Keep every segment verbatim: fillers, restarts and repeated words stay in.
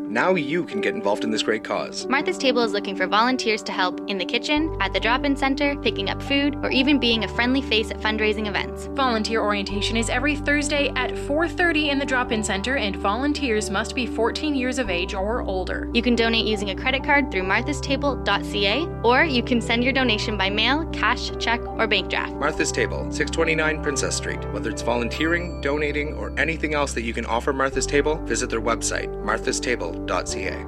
Now you can get involved in this great cause. Martha's Table is looking for volunteers to help in the kitchen, at the drop-in center, picking up food, or even being a friendly face at fundraising events. Volunteer orientation is every Thursday at four thirty in the drop-in center, and volunteers must be fourteen years of age or older. You can donate using a credit card through marthas table dot c a, or you can send your donation by mail, cash, check, or bank draft. Martha's Table, six twenty-nine Princess Street. Whether it's volunteering, donating, or anything else that you can offer Martha's Table, visit their website, marthas table dot c a.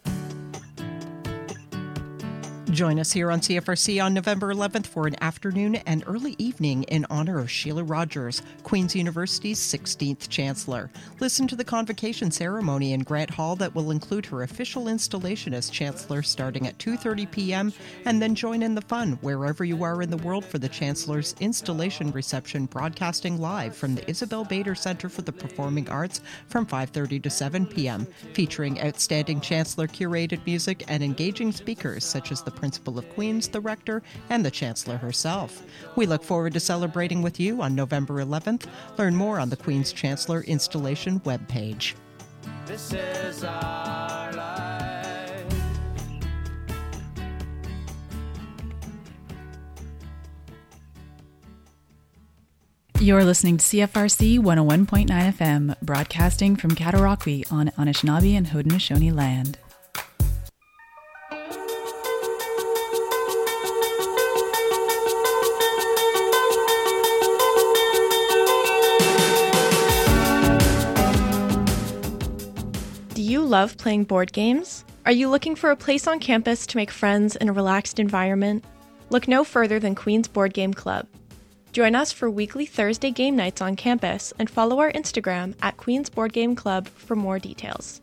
Join us here on C F R C on November eleventh for an afternoon and early evening in honor of Sheila Rogers, Queen's University's sixteenth Chancellor. Listen to the convocation ceremony in Grant Hall that will include her official installation as Chancellor starting at two thirty p.m. and then join in the fun wherever you are in the world for the Chancellor's installation reception broadcasting live from the Isabel Bader Center for the Performing Arts from five thirty to seven p.m., featuring outstanding Chancellor-curated music and engaging speakers such as the Principal of Queen's, the Rector, and the Chancellor herself. We look forward to celebrating with you on November eleventh. Learn more on the Queen's Chancellor installation webpage. This is our life. You're listening to C F R C one oh one point nine F M, broadcasting from Cataraqui on Anishinaabe and Haudenosaunee land. Love playing board games? Are you looking for a place on campus to make friends in a relaxed environment? Look no further than Queen's Board Game Club. Join us for weekly Thursday game nights on campus and follow our Instagram at Queen's Board Game Club for more details.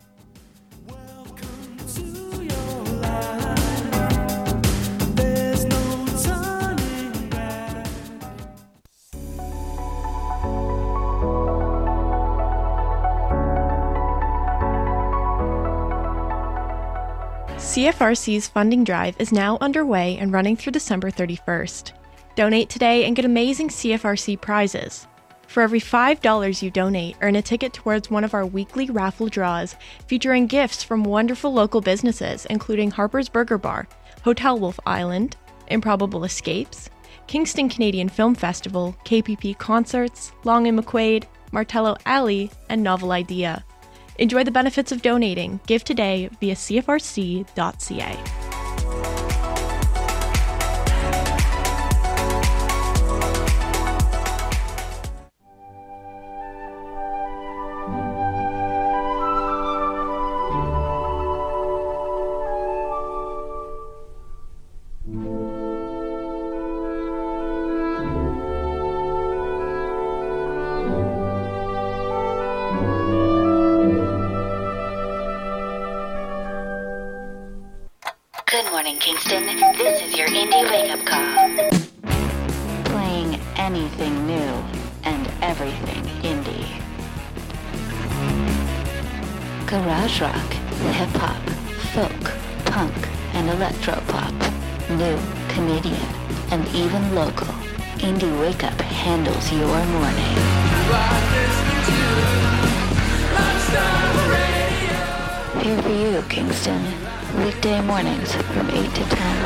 C F R C's funding drive is now underway and running through December thirty-first. Donate today and get amazing C F R C prizes. For every five dollars you donate, earn a ticket towards one of our weekly raffle draws featuring gifts from wonderful local businesses including Harper's Burger Bar, Hotel Wolf Island, Improbable Escapes, Kingston Canadian Film Festival, K P P Concerts, Long and McQuaid, Martello Alley, and Novel Idea. Enjoy the benefits of donating. Give today via c f r c dot c a. Good morning, Kingston. This is your indie wake-up call. Playing anything new and everything indie. Garage rock, hip-hop, folk, punk, and electro-pop. New, Canadian, and even local. Indie Wake-Up handles your morning. Here for you, Kingston. Weekday mornings from eight to ten.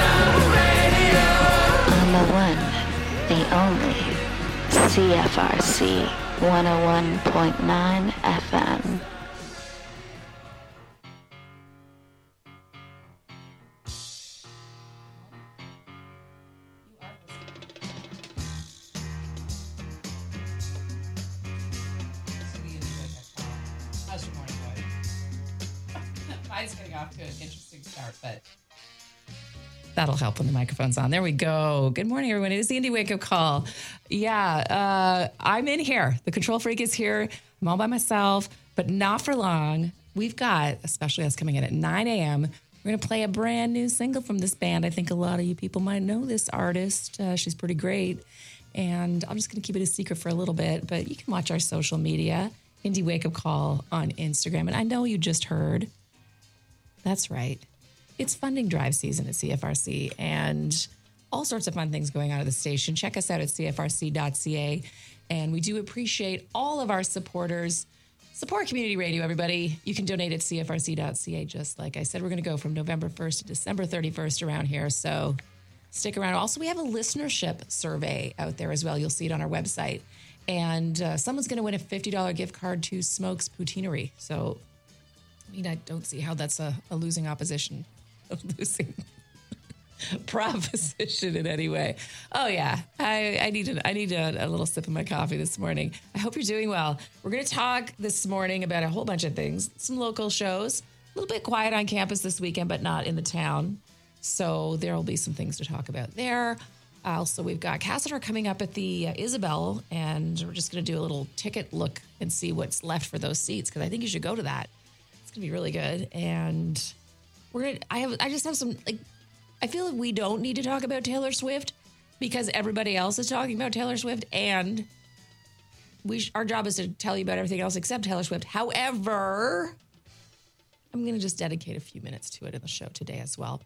On the one, the only, C F R C one oh one point nine F M. Mine's getting off to an interesting start, but that'll help when the microphone's on. There we go. Good morning, everyone. It is the Indie Wake Up Call. Yeah, uh, I'm in here. The control freak is here. I'm all by myself, but not for long. We've got a special guest coming in at nine a.m. We're going to play a brand new single from this band. I think a lot of you people might know this artist. Uh, she's pretty great. And I'm just going to keep it a secret for a little bit, but you can watch our social media, Indie Wake Up Call on Instagram. And I know you just heard. That's right. It's funding drive season at C F R C and all sorts of fun things going on at the station. Check us out at c f r c dot c a. And we do appreciate all of our supporters. Support community radio, everybody. You can donate at C F R C dot C A. Just like I said, we're going to go from November first to December thirty-first around here. So stick around. Also, we have a listenership survey out there as well. You'll see it on our website. And uh, someone's going to win a fifty dollars gift card to Smokes Poutineery. So, I mean, I don't see how that's a, a losing opposition, a losing proposition in any way. Oh yeah, I, I need a, I need a, a little sip of my coffee this morning. I hope you're doing well. We're going to talk this morning about a whole bunch of things, some local shows, a little bit quiet on campus this weekend, but not in the town. So there will be some things to talk about there. Also, we've got Cassidy coming up at the uh, Isabel, and we're just going to do a little ticket look and see what's left for those seats, because I think you should go to that. It's going to be really good. And we're gonna, I have I just have some like. I feel like we don't need to talk about Taylor Swift because everybody else is talking about Taylor Swift, and we sh- our job is to tell you about everything else except Taylor Swift. However, I'm going to just dedicate a few minutes to it in the show today as well.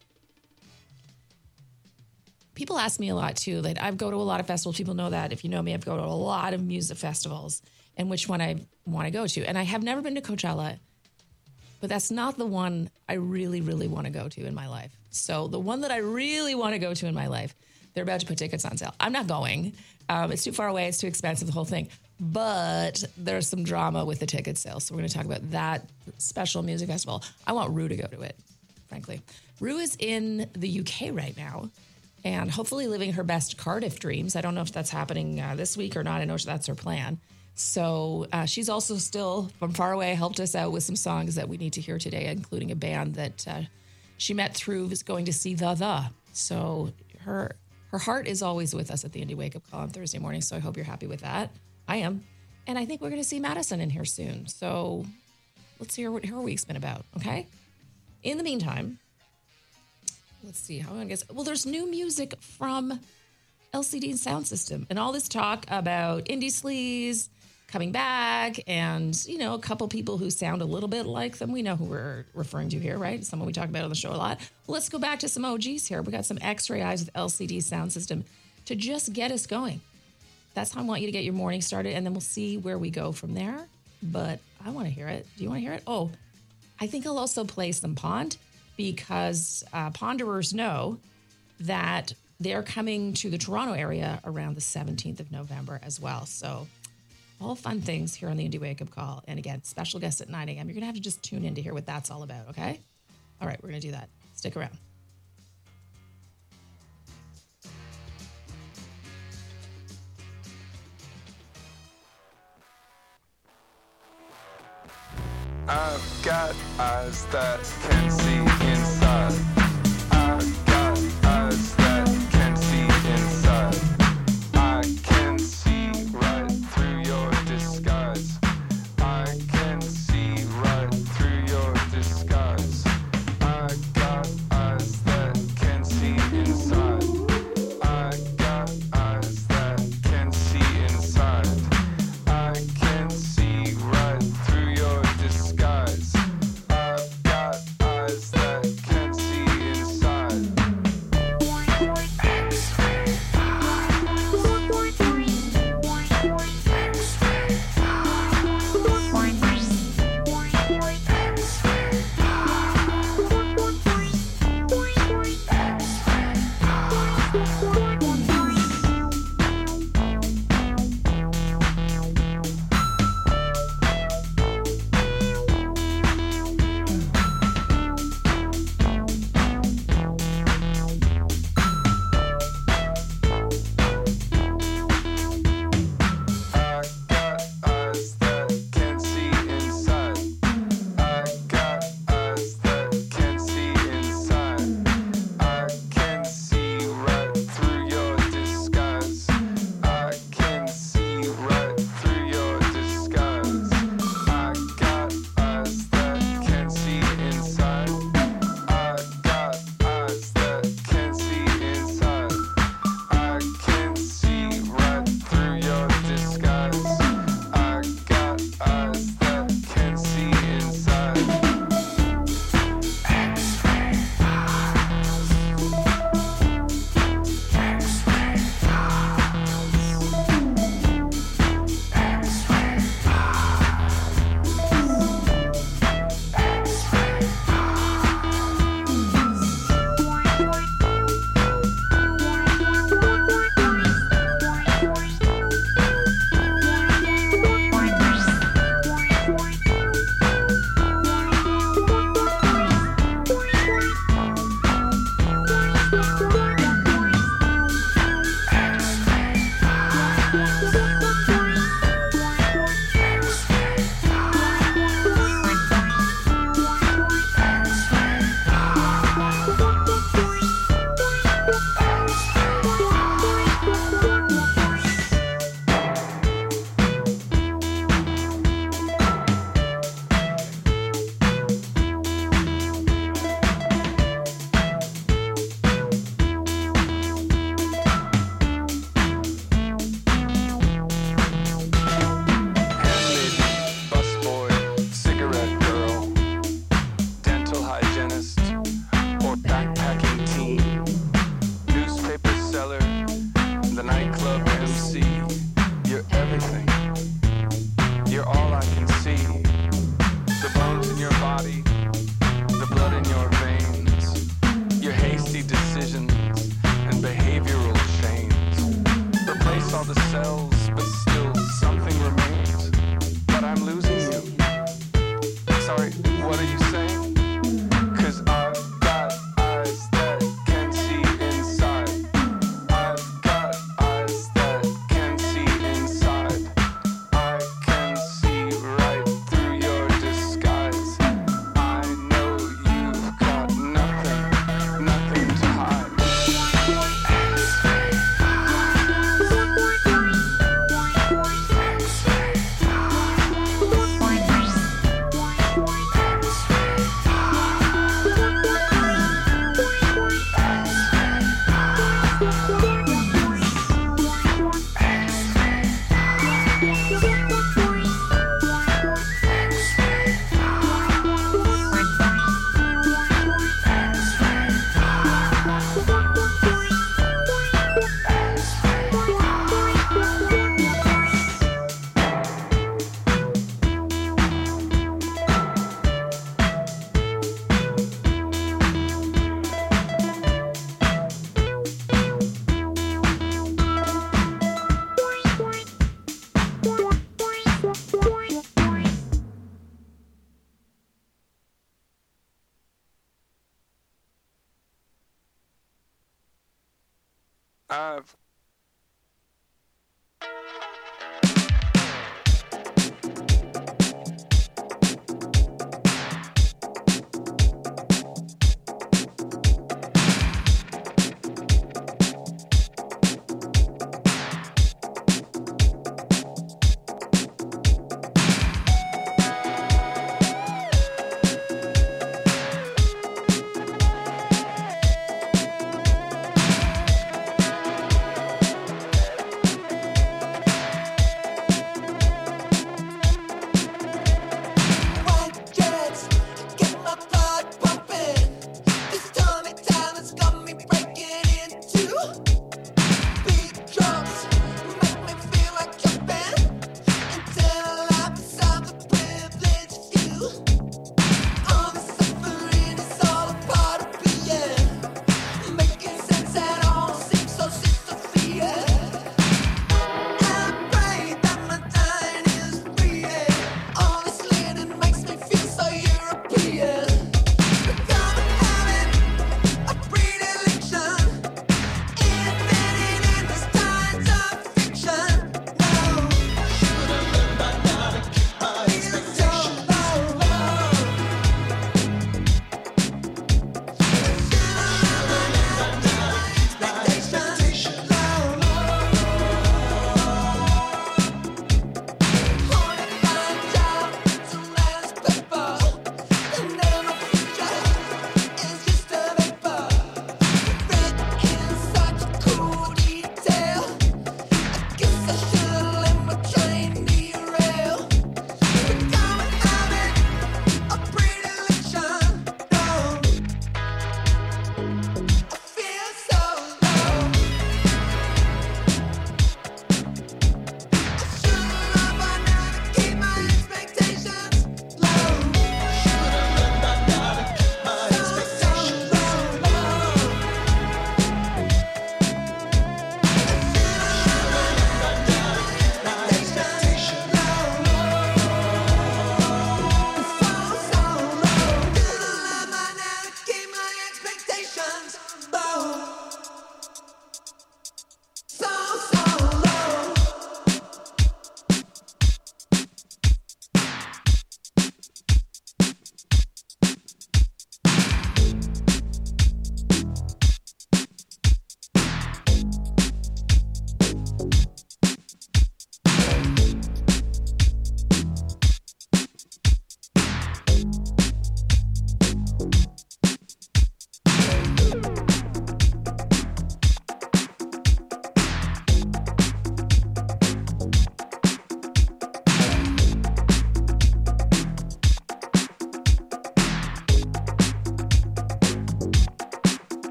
People ask me a lot, too, that I go to a lot of festivals. People know that. If you know me, I've gone to a lot of music festivals and which one I want to go to. And I have never been to Coachella, but that's not the one I really, really want to go to in my life. So the one that I really want to go to in my life, they're about to put tickets on sale. I'm not going. Um, it's too far away. It's too expensive, the whole thing. But there's some drama with the ticket sale. So we're going to talk about that special music festival. I want Rue to go to it, frankly. Rue is in the U K right now and hopefully living her best Cardiff dreams. I don't know if that's happening uh, this week or not. I know that's her plan. So uh, she's also still from far away helped us out with some songs that we need to hear today, including a band that uh, she met through is going to see The The. So her her heart is always with us at the Indie Wake Up Call on Thursday morning. So I hope you're happy with that. I am. And I think we're going to see Madison in here soon. So let's hear what her week's been about, okay? In the meantime, let's see how I guess. Well, there's new music from L C D Sound System and all this talk about indie sleaze coming back and, you know, a couple people who sound a little bit like them. We know who we're referring to here, right? Someone we talk about on the show a lot. Well, let's go back to some O Gs here. We got some X-Ray Eyes with L C D Sound System to just get us going. That's how I want you to get your morning started, and then we'll see where we go from there. But I want to hear it. Do you want to hear it? Oh, I think I'll also play some Pond because uh, Ponderers know that they're coming to the Toronto area around the seventeenth of November as well. So all fun things here on the Indie Wake Up Call. And again, special guests at nine a.m. You're going to have to just tune in to hear what that's all about, okay? All right, we're going to do that. Stick around. I've got eyes that can see inside. I've got eyes that can see inside. I can see right through your disguise. I can see right through your disguise. I got eyes that can see inside. I got eyes that can see inside. I can see right through your disguise. I've got eyes that can see body, the blood in your veins, your hasty decisions and behavioral chains. Replace all the cells, but still something remains. But I'm losing you. Sorry, what are you saying? 'Cause I've got eyes that can see inside. I've got eyes that can see inside. I can see right through your disguise. I know you've got nothing, nothing to hide. I've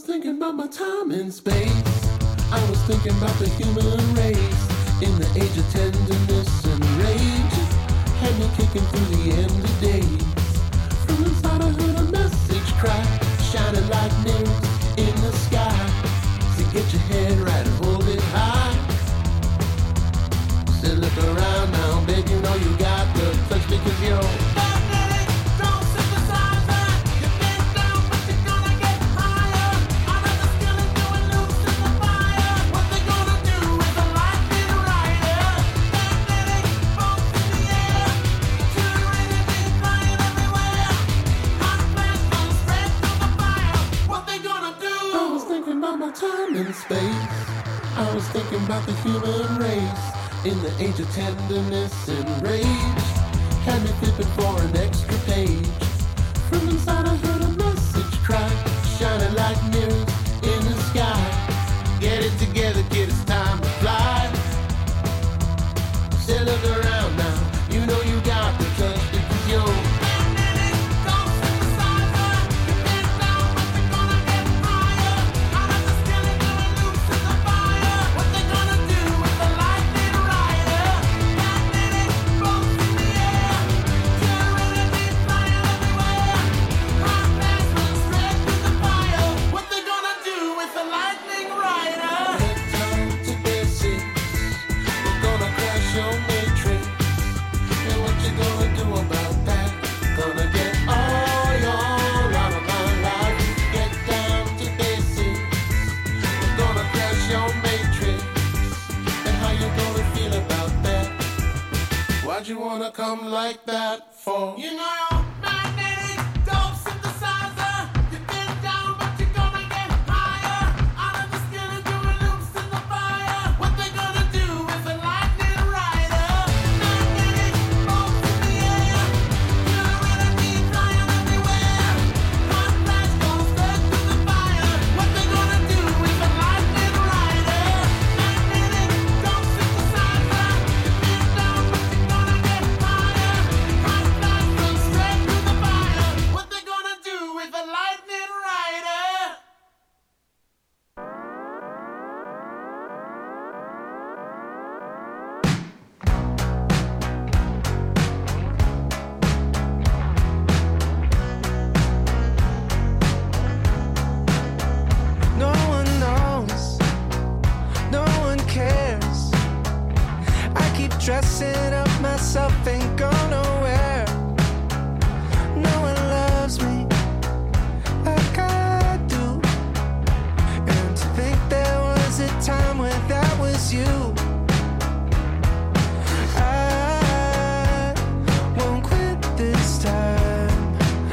thinking about my time in space. I was thinking about the human race in the age of tenderness and rage. Had me kicking through the end of days. From inside I heard a message cry, shining like mirrors in the sky. So get your head right and hold it high. So look around now, babe, you know you got the touch because you're time in space. I was thinking about the human race in the age of tenderness and rage. Had me flipping for an extra page. From inside I heard a message cry, shining like mirrors in the sky. Get it together, kid, it's time to fly. Say look around now, you know you got the touch because you're you wanna come like that for? You know you're magnetic, dope synthesizer. You've been down, but you're gonna get higher. Out of the skin and doing loops in the fire. What they gonna do is a lightning rider. Magnetic, bolts in the air. You're energy flying everywhere. Hot flash goes straight to the fire. What they gonna do is a lightning rider. Magnetic, dope synthesizer. You've been down, but you're gonna get higher. Hot flash goes straight to the fire. What they gonna do with a lightning rider? No one knows, no one cares. I keep dressing up myself, ain't going nowhere. No one loves me like I do. And to think there was a time when that was you. I won't quit this time.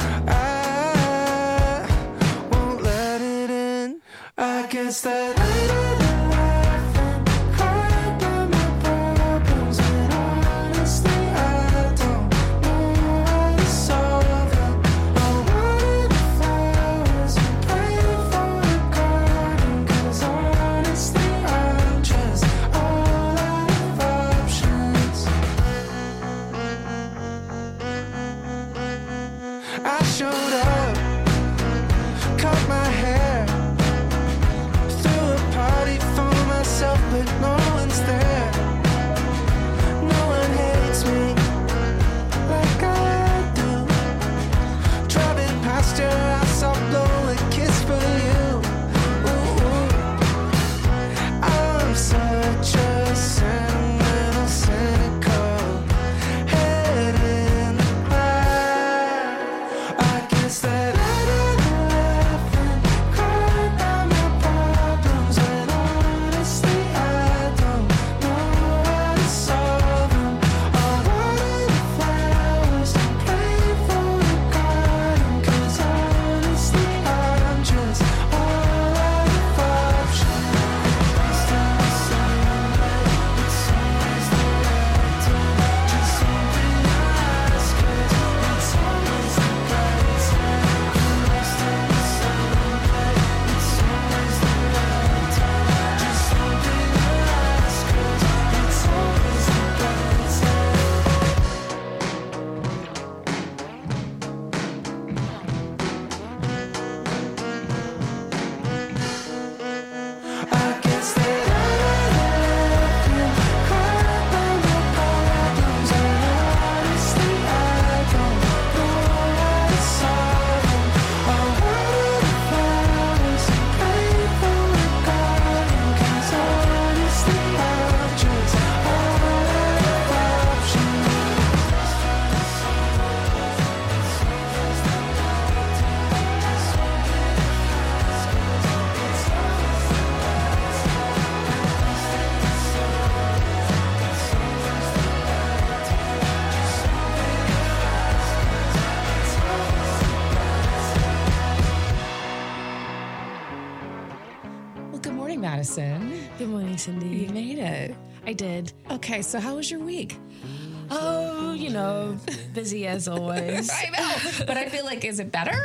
I won't let it in. I guess that I didn't laugh and cry about my problems, but honestly I don't know how to solve them. I wanted the flowers and prayed for a garden, 'cause honestly I'm just all out of options. I showed up, cut my hair, threw Good morning, Cindy. You made it. I did. Okay, so how was your week? Oh, you know, busy as always. I know, but I feel like, is it better?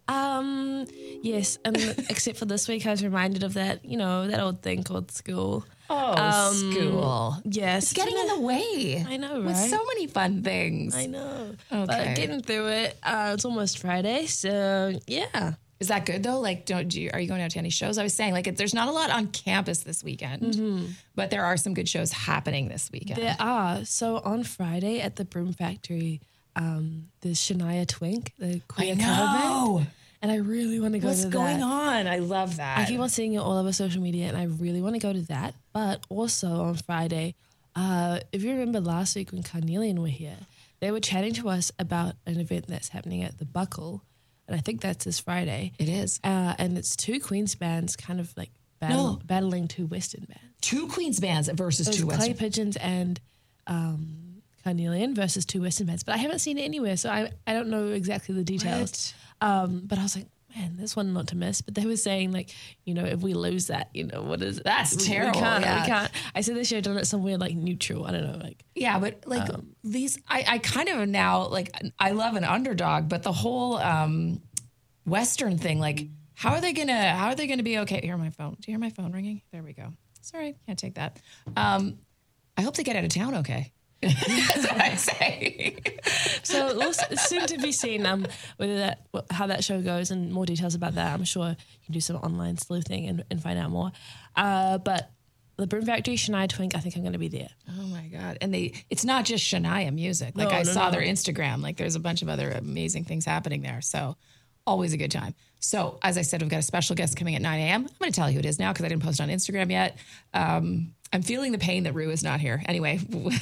Um, yes, and except for this week, I was reminded of that, you know, that old thing called school. Oh, Um, school. Yes. It's getting in the way. I know, With right? so many fun things. I know. Okay. But getting through it, uh, it's almost Friday, so yeah. Is that good though? Like, don't do you, are you going out to any shows? I was saying, like, it, there's not a lot on campus this weekend, but there are some good shows happening this weekend. There are. So on Friday at the Broom Factory, um, there's Shania Twink, the queer I cover know. band. And I really want to go What's to going that. on? I love that. I keep on seeing it all over social media, and I really want to go to that. But also on Friday, uh, if you remember last week when Carnelian were here, they were chatting to us about an event that's happening at the Buckle, and I think that's this Friday. It is. Uh, and it's two Queens bands kind of like battle, No. battling two Western bands. Two Queens bands versus There's two Clay Western. Pigeons and um, Carnelian versus two Western bands. But I haven't seen it anywhere, so I, I don't know exactly the details. Um, but I was like, man, this one not to miss. But they were saying, like, you know, if we lose that, you know, what is it? That's We- terrible, We can't. yeah. We can't. I said they should have done it somewhere like neutral. I don't know, like. Yeah, but like Um, these, I, I kind of now, like, I love an underdog, but the whole um, Western thing, like, how are they gonna, how are they gonna be okay? Hear my phone. Do you hear my phone ringing? There we go. Sorry, can't take that. Um, I hope they get out of town okay. That's what I say. So we'll s- soon to be seen um, whether that wh- how that show goes and more details about that. I'm sure you can do some online sleuthing and, and find out more. Uh, but the Broom Factory, Shania Twink, I think I'm going to be there. Oh my God. And they, it's not just Shania music. Like No, I no, saw no. their Instagram, like there's a bunch of other amazing things happening there. So always a good time. So as I said, we've got a special guest coming at nine a.m. I'm going to tell you who it is now because I didn't post on Instagram yet. Um, I'm feeling the pain that Rue is not here. Anyway,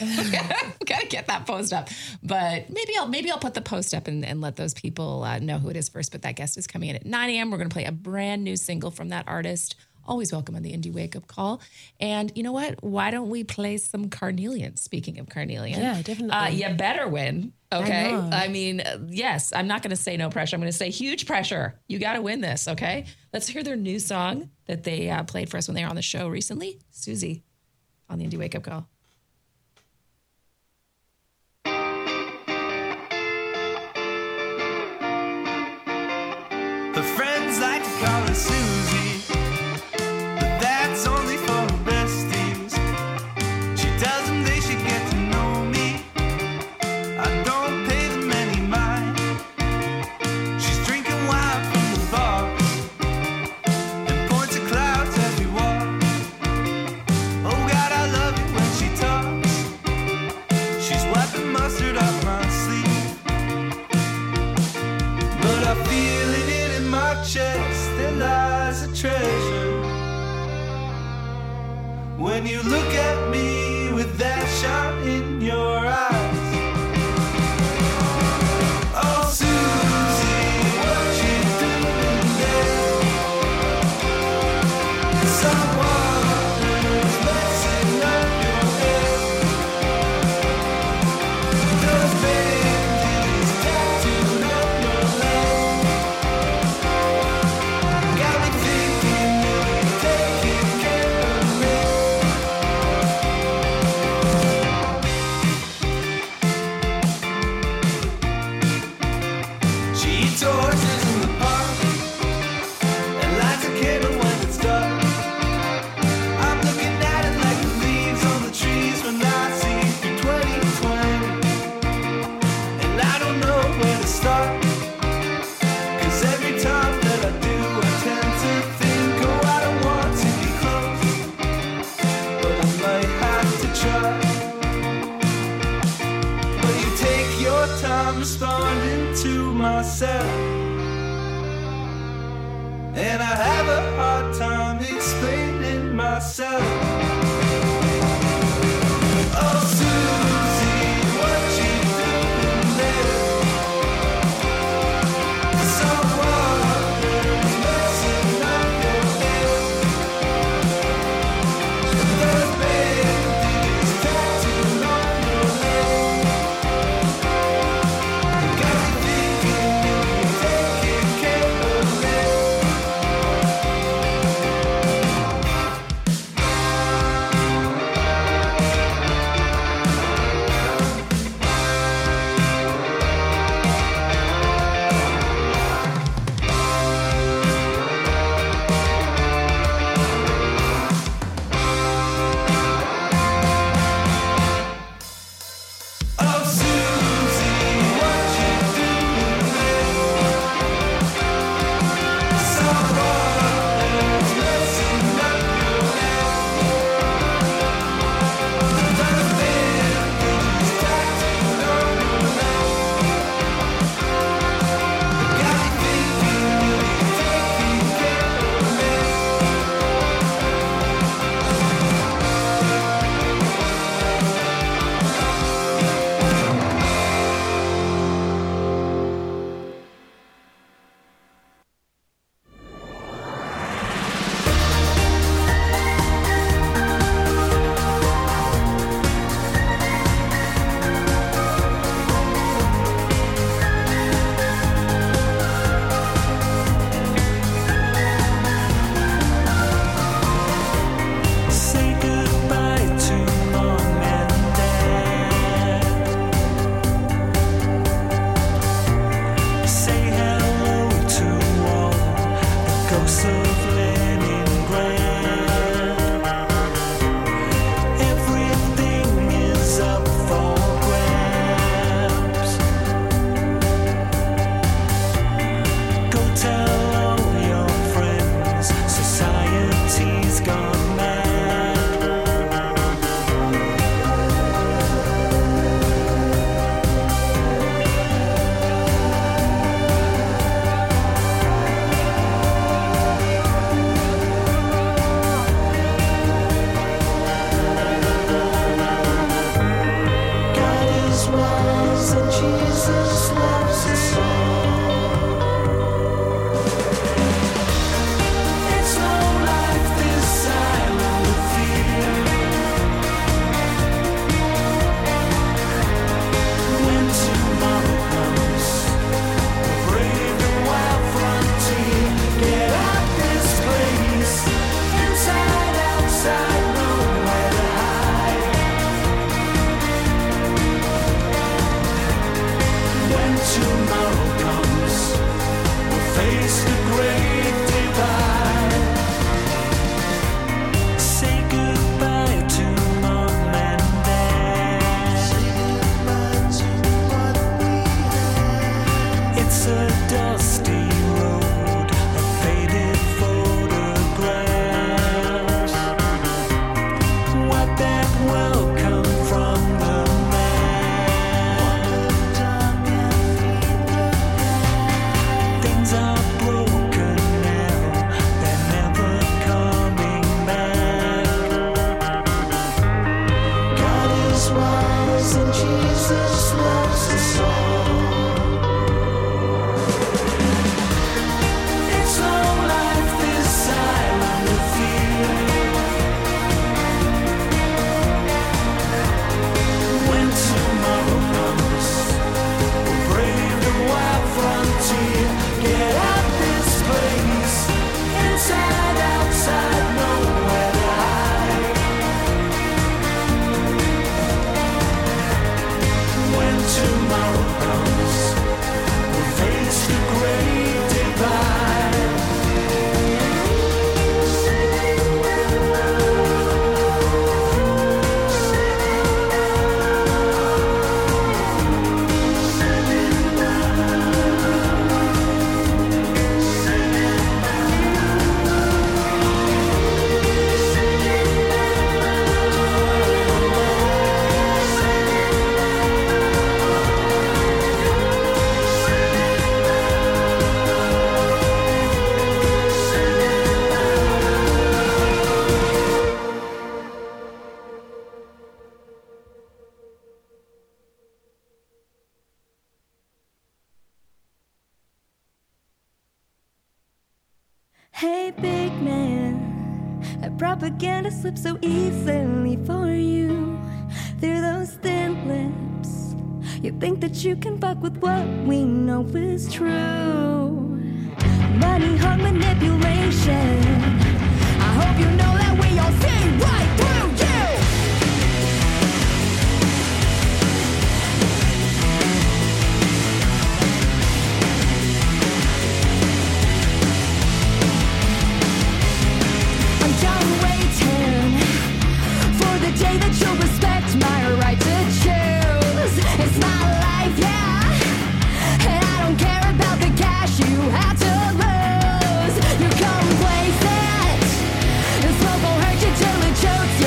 gotta get that post up. But maybe I'll maybe I'll put the post up and, and let those people uh, know who it is first. But that guest is coming in at nine a.m. We're going to play a brand new single from that artist. Always welcome on the Indie Wake Up Call. And you know what? Why don't we play some Carnelian? Speaking of Carnelian. Yeah, definitely. Uh, you better win. Okay. I know. I mean, uh, yes, I'm not going to say no pressure. I'm going to say huge pressure. You got to win this. Okay. Let's hear their new song that they uh, played for us when they were on the show recently. Susie on the Indie Wake Up Call. Her friends like to call her Susie, but that's only for her besties. She tells them they should get to know me. I don't pay them any mind. She's drinking wine from the box and points at clouds as we walk. Oh God, I love it when she talks. She's wiping mustard off my sleeve, but I feel it in my chest. There lies a treasure. When you look at me with that shine in your eyes. Oh, Susie, what you doing there? Someone's messing up your head. Those bandits tattooed on your leg got me thinking you're taking care of me. She eats horses in the park and lights a candle when it's dark. I'm looking at it like the leaves on the trees when I see through twenty twenty, and I don't know where to start. 'Cause every time that I do, I tend to think, oh, I don't want to be close, but I might have to try. But you take your time responding to myself, and I have a hard time explaining myself. Oh, Susie, what you doing there? Someone's messing up your head. Those bandits tattooed on your leg got me thinking you're taking care of me. welcome from the man. Things are broken now, they're never coming back. God is wise and Jesus loves us all. It's no life this island of fear. When tomorrow comes, we'll brave the wild frontier. Get out this place, inside, outside, nowhere to hide. When tomorrow comes, we'll face the great divide. Hey, big man, that propaganda slips so easily for you through those thin lips. You think that you can fuck with what we know is true. Money, hung manipulation. I hope you know that we all see right through you. I'm done waiting for the day that you'll respect my right to choose. It's my life, yeah, and I don't care about the cash you have to lose. You complacent, the smoke will hurt you till it chokes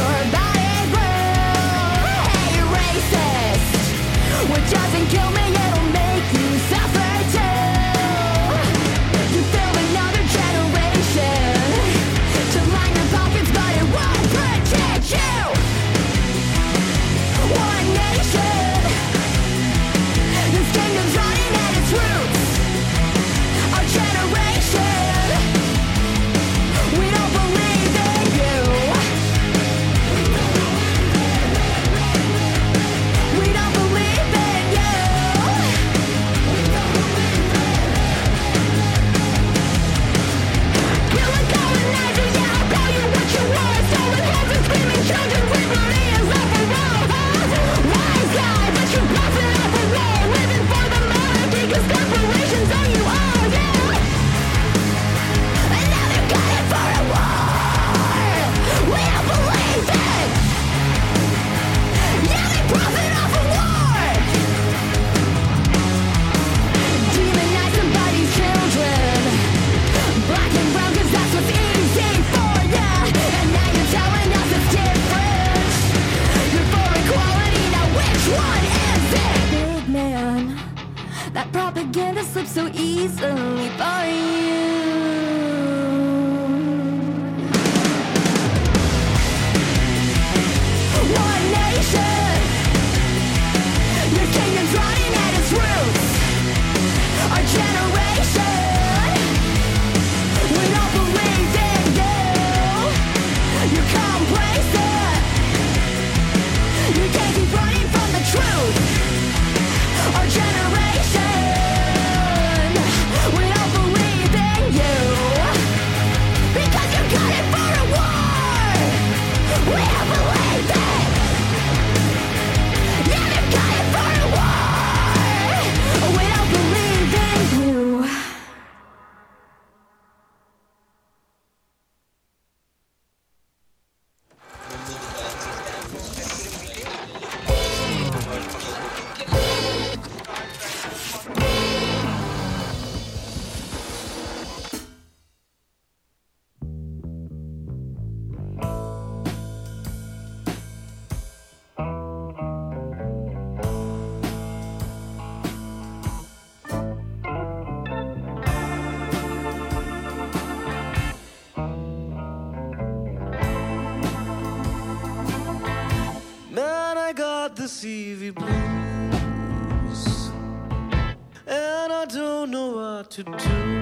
the C V blues, and I don't know what to do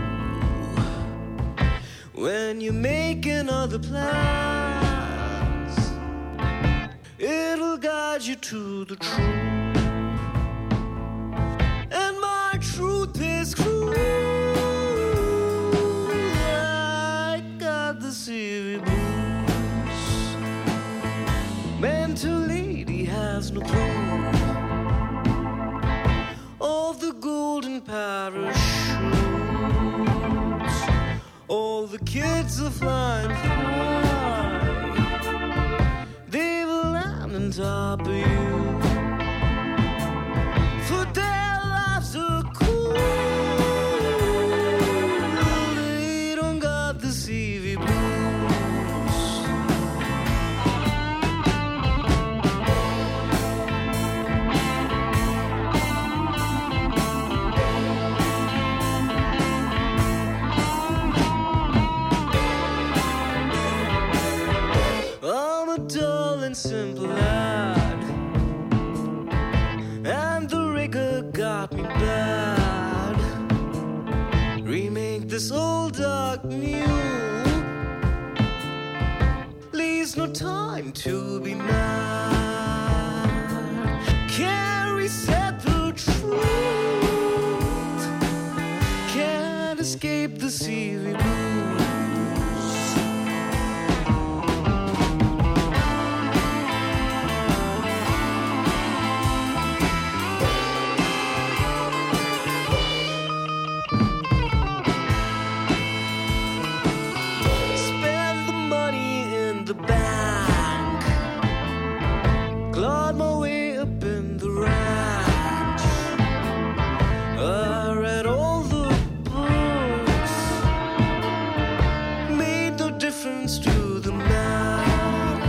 when you're making other plans. It'll guide you to the truth, and my truth is cruel. I got the C V blues. Mental lady has no clue of the golden parachutes. All the kids are flying high, they will land on top of you, for their lives are cool. They don't got the C V blues. I'm a dull and simple lad, and the rigor got me bad. Remake this old dog new, leaves no time to be mad. Can't reset the truth, can't escape the C V blues. Spend the money in the bank, clawed my way up in the ranch. I read all the books, made no difference to the man.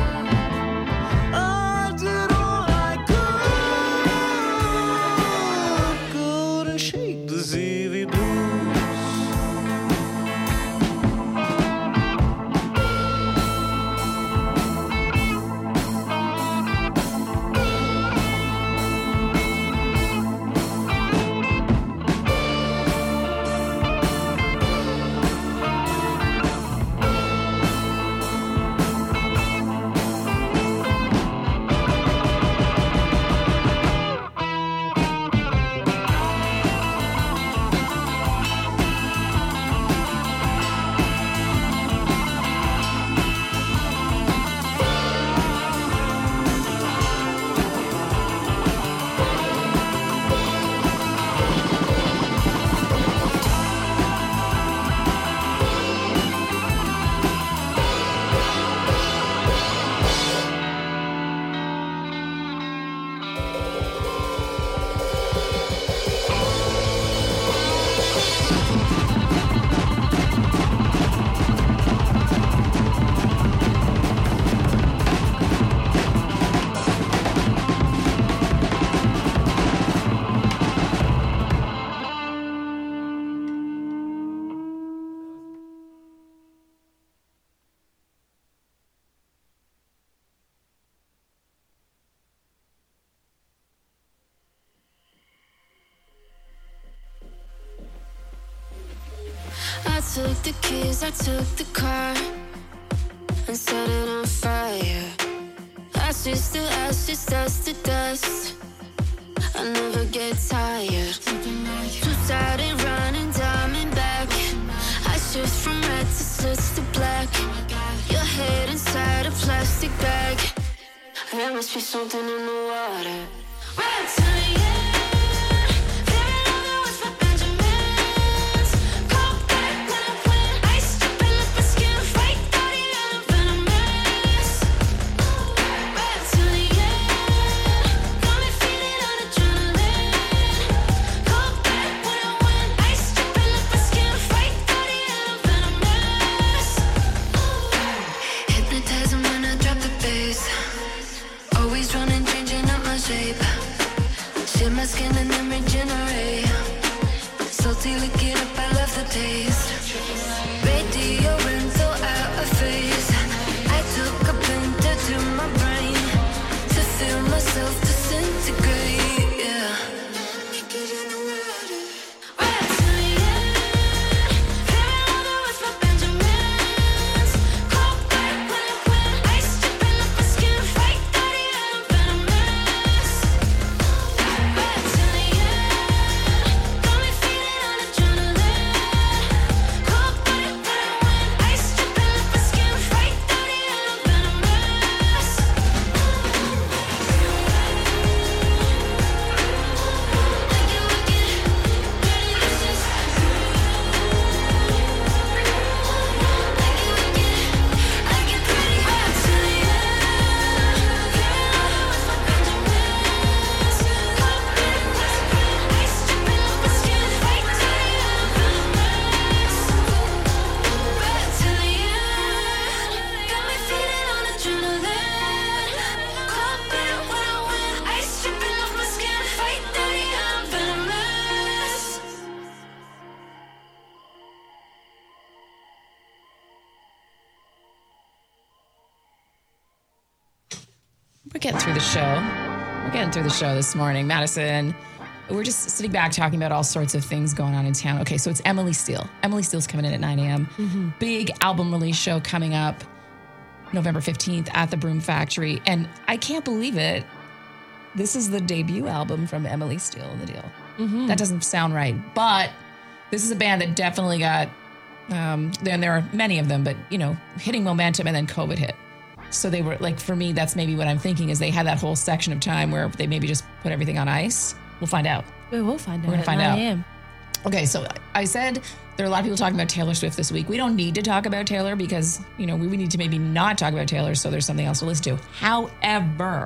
I did all I could, couldn't shake the C V blues. I took the keys, I took the car and set it on fire. Ashes to ashes, dust to dust. I never get tired. Two-sided running, diamond back. Ashes from red to slits to black. Your head inside a plastic bag. There must be something in the water. Red to the air. Shit my skin and then regenerate. Salty, lick it up, I love the taste. Radio rental out of phase. I took a bender to my brain to feel myself. we're getting through the show. We're getting through the show this morning. Madison, we're just sitting back talking about all sorts of things going on in town. Okay, so it's Emily Steele. Emily Steele's coming in at nine a.m. Mm-hmm. Big album release show coming up November fifteenth at the Broom Factory. And I can't believe it. This is the debut album from Emily Steele in the deal. Mm-hmm. That doesn't sound right. But this is a band that definitely got, um, and there are many of them, but, you know, hitting momentum and then COVID hit. So they were like, for me, that's maybe what I'm thinking is they had that whole section of time where they maybe just put everything on ice. We'll find out. We will find out. We're going to find out. I am. Okay, so I said there are a lot of people talking about Taylor Swift this week. We don't need to talk about Taylor because, you know, we, we need to maybe not talk about Taylor so there's something else to listen to. However,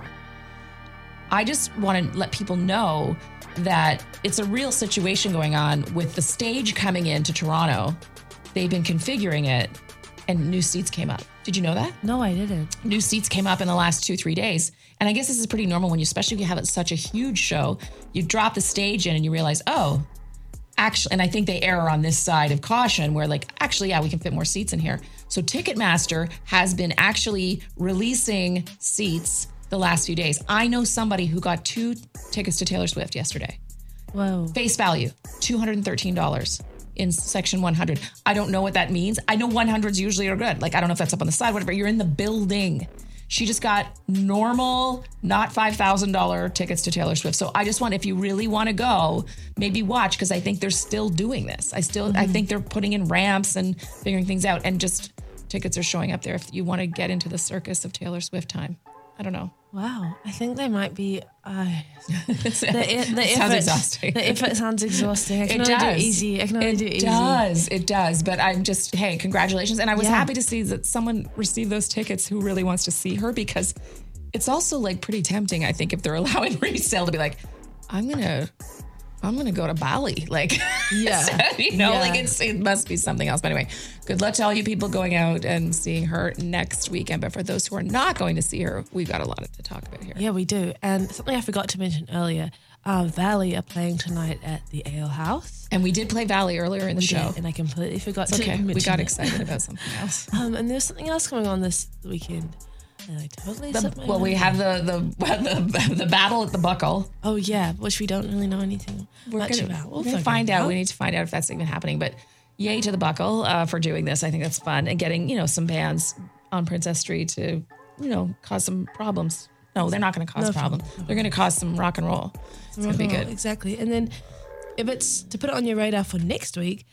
I just want to let people know that it's a real situation going on with the stage coming into Toronto. They've been configuring it and new seats came up. Did you know that? No, I didn't. New seats came up in the last two, three days. And I guess this is pretty normal when you, especially if you have such a huge show, you drop the stage in and you realize, oh, actually, and I think they err on this side of caution where like, actually, yeah, we can fit more seats in here. So Ticketmaster has been actually releasing seats the last few days. I know somebody who got two tickets to Taylor Swift yesterday. Whoa. Face value, two hundred thirteen dollars. In section one hundred. I don't know what that means. I know one hundreds usually are good. Like, I don't know if that's up on the side, whatever. You're in the building. She just got normal, not five thousand dollars tickets to Taylor Swift. So I just want, if you really want to go, maybe watch, because I think they're still doing this. I still, mm-hmm. I think they're putting in ramps and figuring things out, and just tickets are showing up there if you want to get into the circus of Taylor Swift time. I don't know. Wow. I think they might be, uh, the, the sounds effort, exhausting. The effort sounds exhausting. I can It only do it does. easy. I can only it do it easy. does. It does. But I'm just, hey, congratulations. And I was Yeah. happy to see that someone received those tickets who really wants to see her, because it's also like pretty tempting, I think, if they're allowing resale to be like, I'm going to, I'm going to go to Bali. Like, Yeah. so, you know, Yeah. like it's, it must be something else. But anyway, good luck to all you people going out and seeing her next weekend. But for those who are not going to see her, we've got a lot to talk about here. Yeah, we do. And something I forgot to mention earlier, uh, Valley are playing tonight at the Ale House. And we did play Valley earlier in the We show. did, and I completely forgot It's to okay. mention We got it. excited about something else. Um, and there's something else going on this weekend. And I totally The- slipped my well, we mind. have the, the the the battle at the Buckle. Oh yeah, which we don't really know anything We're much gonna, about. we're We'll gonna figure find it out. We need to find out if that's even happening. But yay to the Buckle uh, for doing this. I think that's fun, and getting, you know, some bands on Princess Street to, you know, cause some problems. No, they're not going to cause No problems. problem. They're going to cause some rock and roll. It's going to be good. Exactly. And then if it's to put it on your radar for next week,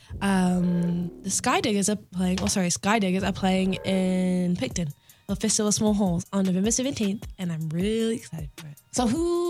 um, the Skydiggers are playing, oh sorry, Skydiggers are playing in Picton, a Festival of Small Halls on November seventeenth, and I'm really excited for it. So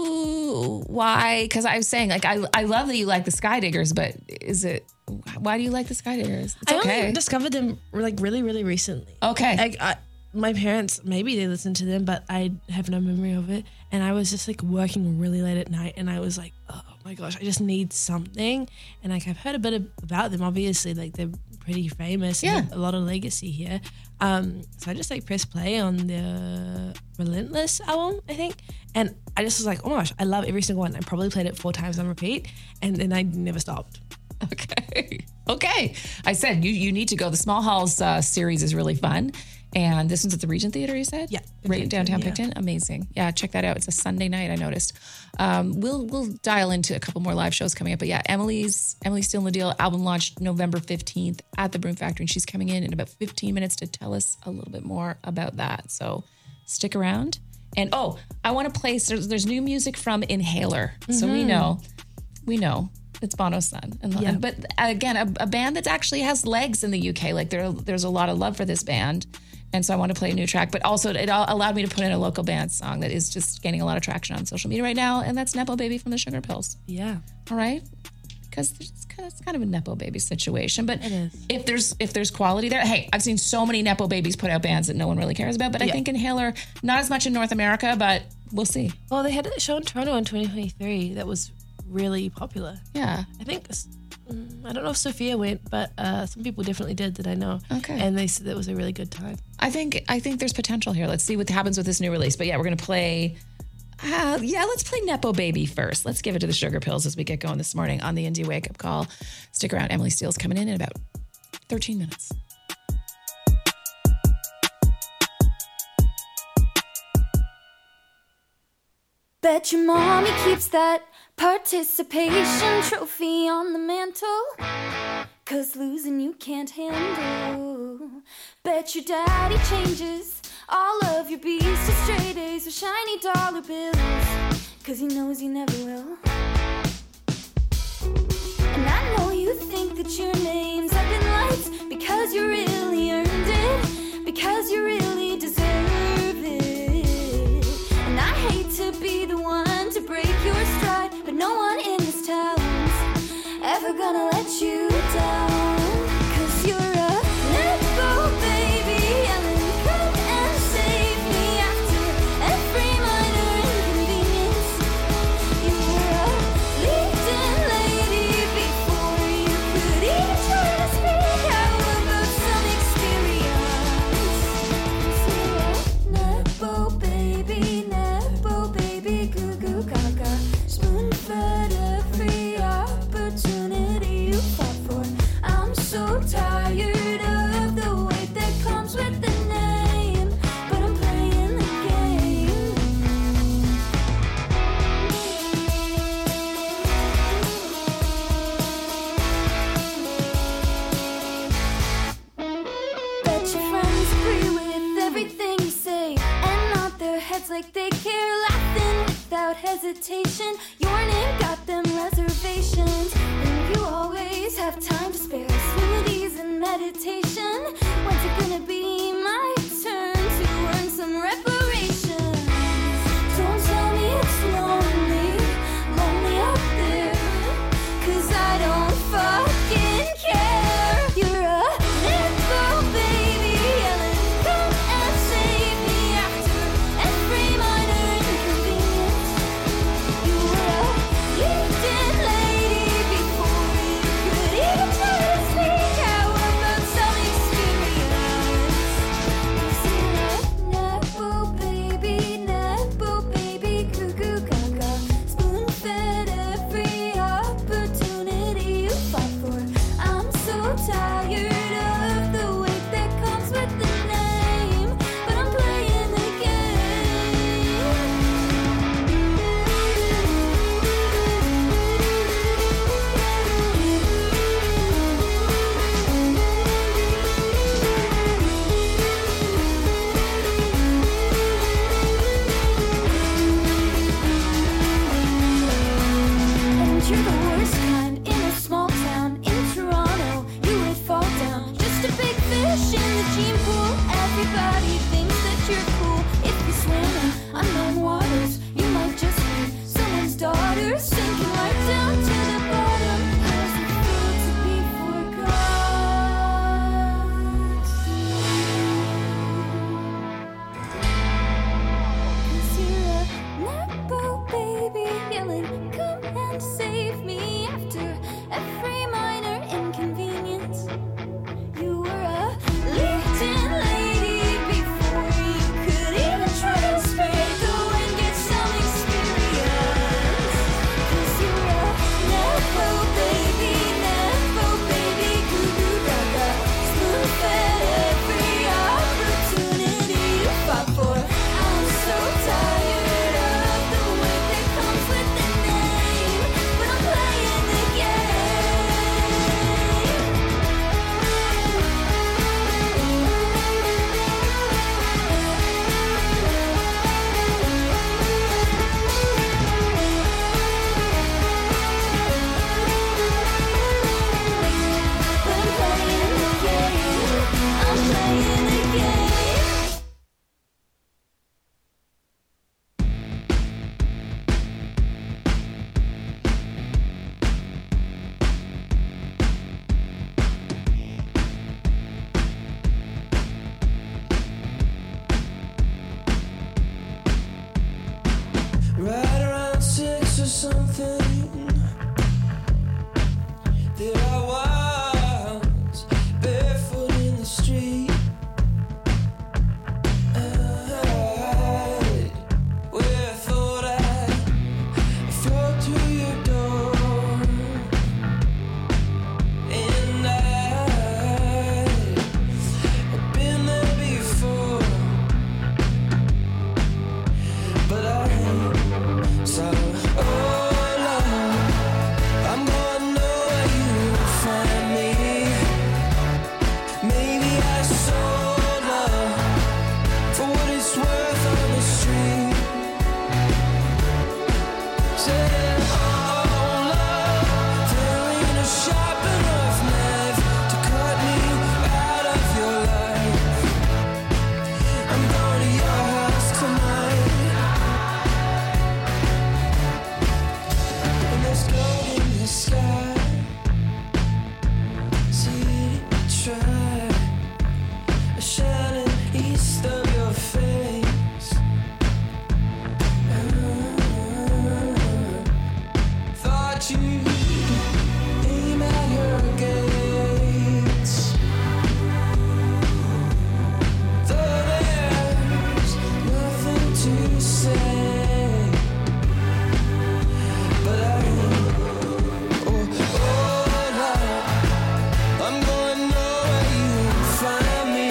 who, why? Because I was saying, like, I I love that you like the Skydiggers, but is it, why do you like the Skydiggers? It's I okay. only discovered them like really, really recently. Okay. Like, I, my parents, maybe they listened to them, but I have no memory of it. And I was just like working really late at night, and I was like, oh my gosh, I just need something. And like, I've heard a bit of, about them, obviously, like they're pretty famous. Yeah. And have a lot of legacy here. Um, so I just like pressed play on the Relentless album, I think. And I just was like, oh my gosh, I love every single one. I probably played it four times on repeat, and then I never stopped. Okay. Okay. I said, you you need to go. The Small Halls uh, series is really fun. And this one's at the Regent Theater, you said? Yeah. Right in downtown yeah. Picton. Amazing. Yeah, check that out. It's a Sunday night, I noticed. Um, we'll we'll dial into a couple more live shows coming up. But yeah, Emily's Emily's Still in the Deal album launched November fifteenth at the Broom Factory. And she's coming in in about fifteen minutes to tell us a little bit more about that. So stick around. And oh, I want to play, there's, there's new music from Inhaler. So we Mhm. know, we know. It's Bono's son. And, Yeah. and- but again, a, a band that actually has legs in the U K. Like there, there's a lot of love for this band. And so I want to play a new track, but also it all allowed me to put in a local band song that is just gaining a lot of traction on social media right now. And that's Nepo Baby from the Sugar Pills. Yeah. All right. Because it's kind, of, it's kind of a Nepo Baby situation. But It is. if there's if there's quality there, hey, I've seen so many Nepo Babies put out bands that no one really cares about. But I Yeah. think Inhaler, not as much in North America, but we'll see. Well, they had a show in Toronto in twenty twenty-three that was really popular. Yeah. I think, mm, I don't know if Sophia went, but uh, some people definitely did that I know. Okay. And they said that was a really good time. I think I think there's potential here. Let's see what happens with this new release. But yeah, we're gonna play. Uh, yeah, let's play Nepo Baby first. Let's give it to the Sugar Pills as we get going this morning on the Indie Wake Up Call. Stick around. Emily Steele's coming in in about thirteen minutes. Bet your mommy keeps that participation trophy on the mantle, 'cause losing you can't handle. Bet your daddy changes all of your B's to straight A's with shiny dollar bills, 'cause he knows you never will. And I know you think that your name's up in lights because you really earned it, because you really deserve it. And I hate to be the one to break your stride, but no one in this town's ever gonna let you down. 'Cause you're a Nepo baby, Ellen, come and save me after every minor inconvenience. You were a leading lady before you could even try to speak out about some experience. So Nepo baby, Nepo baby, goo goo gaga, spoon-fed every opportunity you fought for. I'm so tired of the weight that comes with the name, but I'm playing the game. Bet your friends agree with everything you say and nod their heads like they care, laughing without hesitation. Your name got them reservations, and you always have time to spare. Smoothies and meditation. When's it gonna be my turn to earn some reparations? Don't tell me it's lonely, lonely out there, 'cause I don't fucking care. You're a Nepo baby, Ellen, come and save me after every minor inconvenience. You were a leading lady before you could even try to speak out about some experience. 'Cause you're a Nepo baby, Nepo baby, goo goo gaga, spoon-fed every opportunity you fought for. I'm so tired of the weight that comes with the name, but I'm playing the And you're the worst kind in a small town in Toronto. You would fall down, just a big fish in the gene pool. Everybody thinks that you're cool if you swim in unknown waters. You might just be someone's daughter, sinking right down to the bottom. How's it feel to be forgot? 'Cause you're a Nepo baby, Ellen, come and save me after every minor inconvenience. You were a leading lady before you could even try to speak. Go and get some experience. 'Cause you're a Nepo baby, Nepo baby, goo goo gaga, spoon-fed every opportunity you fought for. I'm so tired of the weight that comes with the name, but I'm playing the I'm playing the game. Right around six or something, there I was, barefoot in the street. I, where I thought I'd fall through your door, and I've been there before, but I say, but I won't. Oh, hold up, I'm going nowhere you won't find me.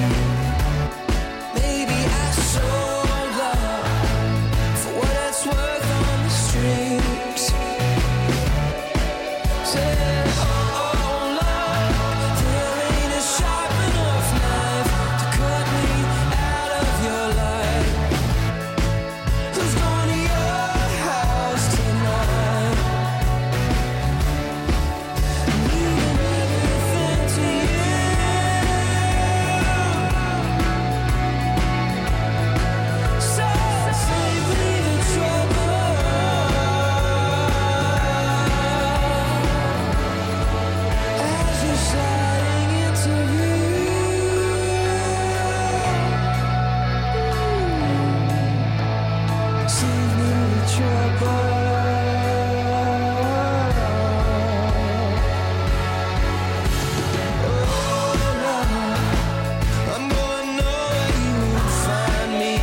Maybe I sold up for what it's worth on the streets. Said, oh, love, there ain't a sharp enough knife to cut me out of your life. Who's going to your house tonight? Leaving everything to you. So save me the trouble as you're sliding into view. Save me the trouble. I'm going nowhere you won't find me.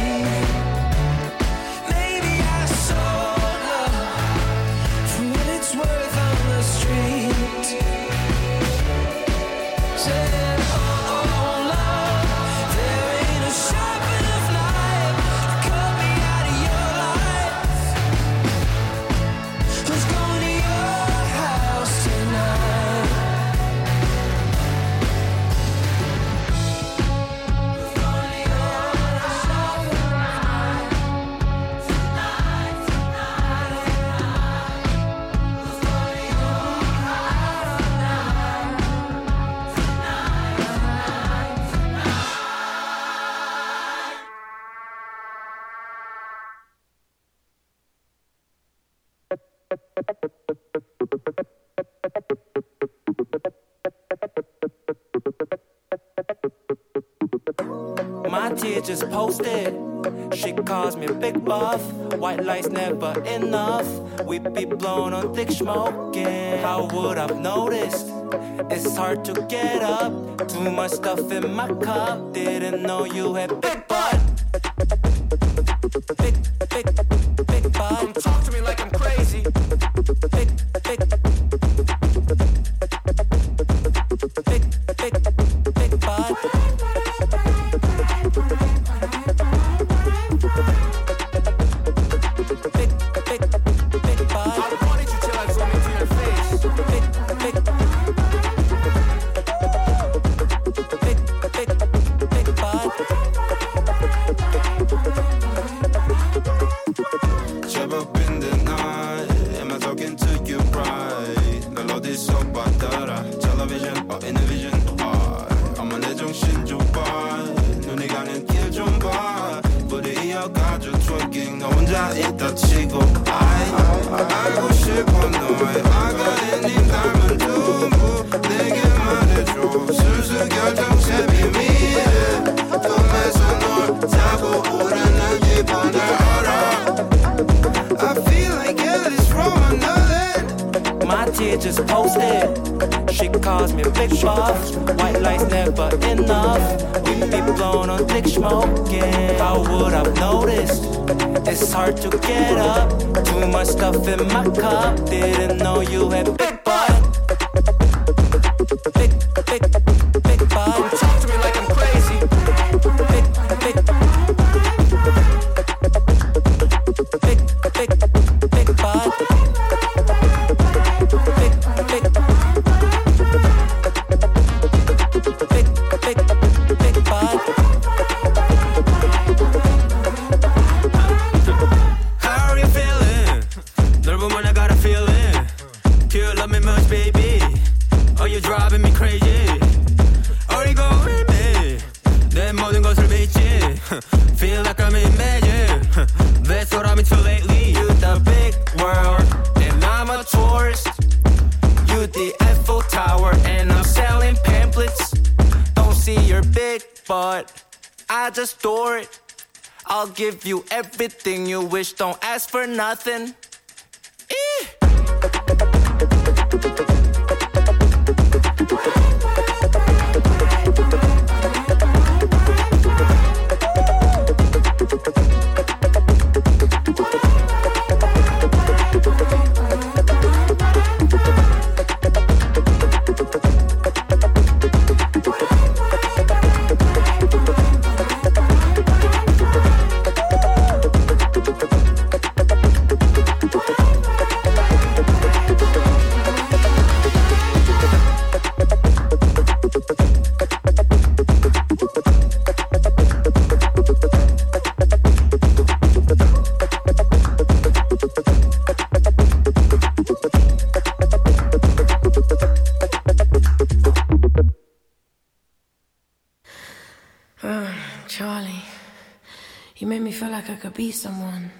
Maybe I sold love for what it's worth on the street. Said, oh, love, there ain't a sharp enough knife to cut me out of your life. Who's going to your house tonight? Who's going to your house tonight? Tonight, tonight, tonight. Who's going to your house tonight? My tea just posted. She calls me Big Buff. White lights never enough. We be blown on thick smoking. How would I've noticed? It's hard to get up. Too much stuff in my cup. Didn't know you had big butt. Big, big, big butt. Don't talk to me like I'm crazy. Big, big, big, big, big butt. Big, big, big butt. I wanted you till I zoom into your face. Big, big, big, big, big butt. Jump up in the night. Am I talking to you right? 멜로디 속 받아라. Television or in the vision. 어머 내 정신 좀 봐. 눈이 가는 길 좀 봐. 우리 이어가줘 twerking. 너 혼자 있다 치고. I 알고 싶어 너의 아가리님 닮은 두부. 내게 말해줘. 슬슬 결정체 비밀. 꿈에서 널 자고 오르는 기분을 알아. I feel like Ellis from another. My tea just posted. She calls me Big Buff. White lights never enough. We be blown on thick smoking. How would I've noticed? It's hard to get up. Too much stuff in my cup. Didn't know you had big butt. Big, big, big butt. Don't talk to me like I'm crazy. Big, big, big, big, big butt. Big, big, big, big, big butt. How are you feeling? 널 보면 I got a feeling. Do you love me much, baby? Are you driving me crazy? Are you going with me? 내 모든 것을 믿지? Feel like I'm in magic. That's what I'm into lately. You the big world, and I'm a tourist. You the Eiffel Tower, and I'm selling pamphlets. Don't see your big butt, I just adore it. I'll give you everything you wish, don't ask for nothing. Eh. I could be someone.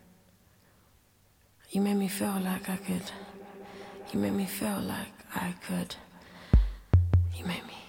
You made me feel like I could. You made me feel like I could. You made me.